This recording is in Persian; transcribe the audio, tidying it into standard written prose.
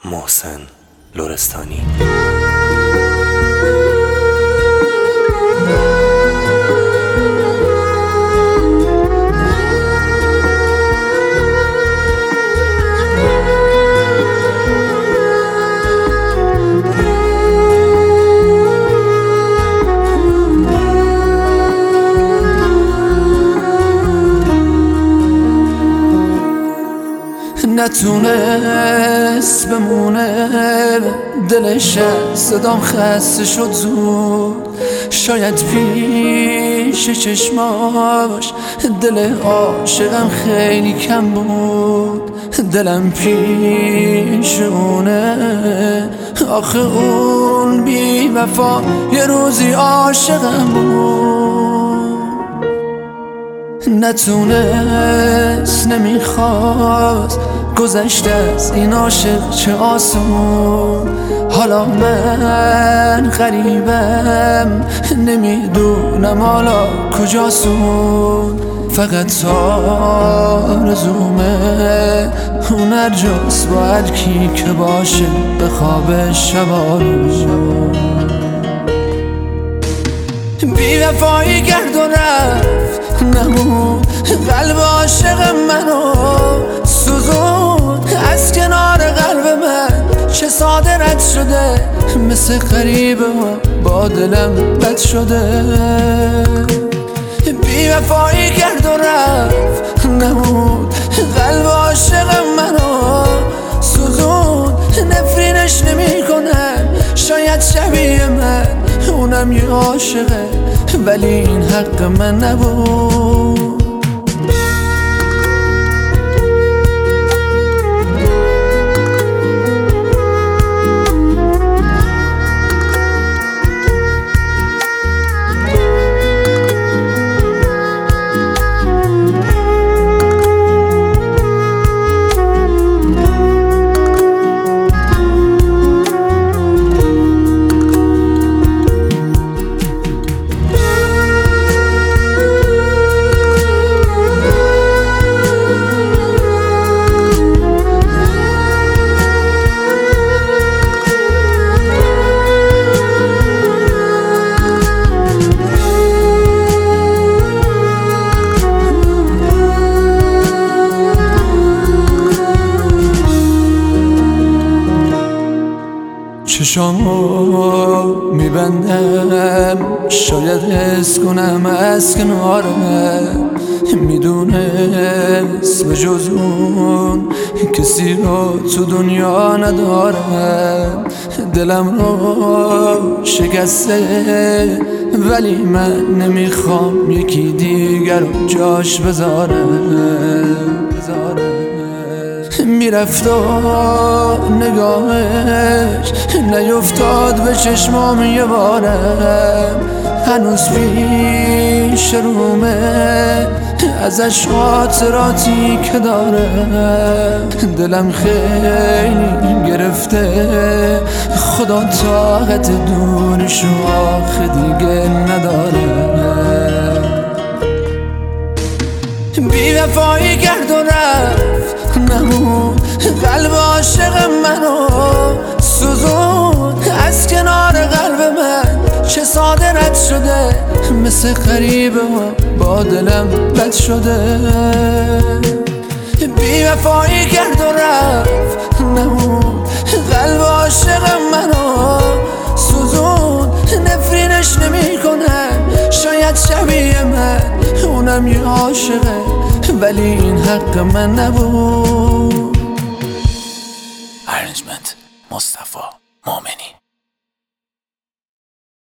محسن لرستانی. نتونست بمونه دلش، صدام خسته شد زود. شاید پیش چشماش دل عاشقم خیلی کم بود. دلم پیشونه، آخه اون بی وفا یه روزی عاشقم بود. نتونست، نمیخواست گذشته از این عاشق چه آسون. حالا من غریبم، نمیدونم حالا کجاسون. فقط آرزومه اون هر جاست با هر کی که باشه به خواب شبارون. بی وفایی کرد و رفت، نمود قلب عاشق منو سوزون. از کنار قلب من چه ساده رد شده، مثل غریبه با دلم بد شده. بی وفایی کرد و رفت، نمود قلب عاشق منو سوزون. نفرینش نمی کنم، شاید شبیه من اونم یه عاشقه، ولی این حق من نبود. چشامو میبندم، شاید حس کنم از کنارم. میدونست به جز اون کسی رو تو دنیا ندارم. دلم رو شکسته، ولی من نمیخوام یکی دیگر رو جاش بذارم. میرفت و نگاهش نیفتاد به چشمام یه بارم. هنوز پیش رومه ازش خاطراتی که دارم. دلم خیلی گرفته، خدا طاقت دورشو آخه دیگه ندارم. بی وفایی کرد و رفت، نمود قلب عاشق منو سوزون. از کنار قلب من چه ساده رد شده، مثل غریبه با دلم بد شده. بی وفایی کرد و رفت، نمود قلب عاشق منو سوزون. نفرینش نمی کنم، شاید شبیه من اونم یه عاشقه، ولی این حق من نبود. ارنجمنت مصطفی مومنی.